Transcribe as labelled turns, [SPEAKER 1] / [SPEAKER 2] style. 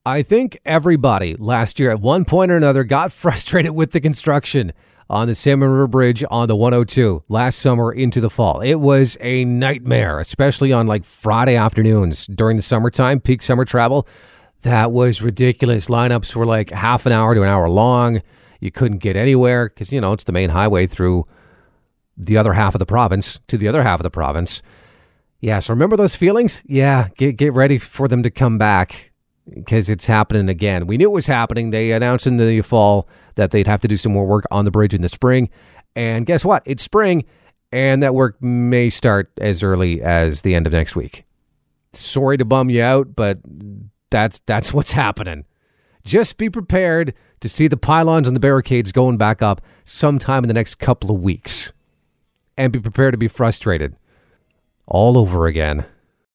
[SPEAKER 1] I think everybody last year at one point or another got frustrated with the construction on the Salmon River Bridge on the 102 last summer into the fall. It was a nightmare, especially on like Friday afternoons during the summertime, peak summer travel. That was ridiculous. Lineups were like half an hour to an hour long. You couldn't get anywhere because, it's the main highway through the other half of the province to the other half of the province. Yeah, so remember those feelings? Yeah, get ready for them to come back because it's happening again. We knew it was happening. They announced in the fall that they'd have to do some more work on the bridge in the spring. And guess what? It's spring, and that work may start as early as the end of next week. Sorry to bum you out, but that's what's happening. Just be prepared to see the pylons and the barricades going back up sometime in the next couple of weeks. And be prepared to be frustrated all over again.